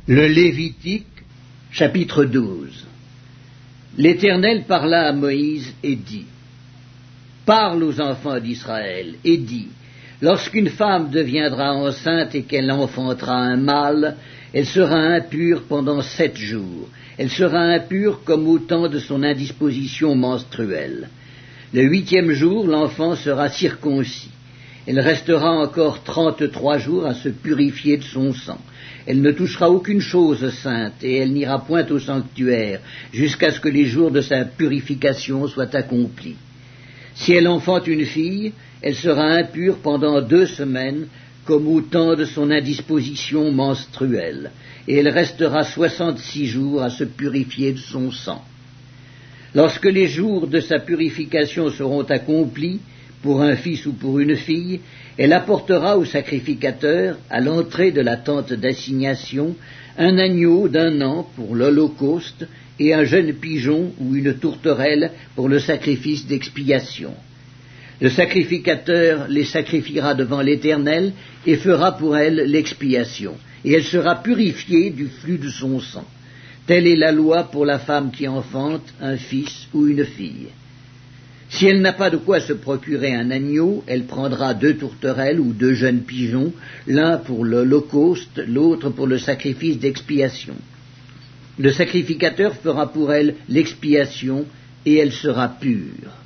Le Lévitique, chapitre 12. L'Éternel parla à Moïse et dit: Parle aux enfants d'Israël et dis: Lorsqu'une femme deviendra enceinte et qu'elle enfantera un mâle, elle sera impure pendant 7 jours. Elle sera impure comme au temps de son indisposition menstruelle. Le 8e jour, l'enfant sera circoncis. Elle restera encore 33 jours à se purifier de son sang. Elle ne touchera aucune chose sainte, et elle n'ira point au sanctuaire, jusqu'à ce que les jours de sa purification soient accomplis. Si elle enfante une fille, elle sera impure pendant 2 semaines, comme au temps de son indisposition menstruelle, et elle restera 66 jours à se purifier de son sang. Lorsque les jours de sa purification seront accomplis, pour un fils ou pour une fille, elle apportera au sacrificateur, à l'entrée de la tente d'assignation, un agneau d'1 an pour l'holocauste et un jeune pigeon ou une tourterelle pour le sacrifice d'expiation. Le sacrificateur les sacrifiera devant l'Éternel et fera pour elle l'expiation, et elle sera purifiée du flux de son sang. Telle est la loi pour la femme qui enfante un fils ou une fille. Si elle n'a pas de quoi se procurer un agneau, elle prendra 2 tourterelles ou 2 jeunes pigeons, l'un pour l'holocauste, l'autre pour le sacrifice d'expiation. Le sacrificateur fera pour elle l'expiation, et elle sera pure.